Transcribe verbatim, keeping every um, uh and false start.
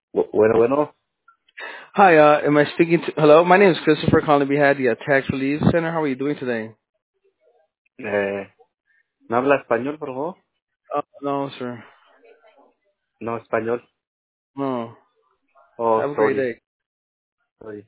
Bu- Bueno, bueno, Hi, uh, am I speaking to? Hello, my name is Christopher calling behalf of the uh, Tax Relief Center. How are you doing today? eh, ¿no habla español, por favor? Uh, no, sir. No, español. No. Oh, Have a great sorry. day. Sorry.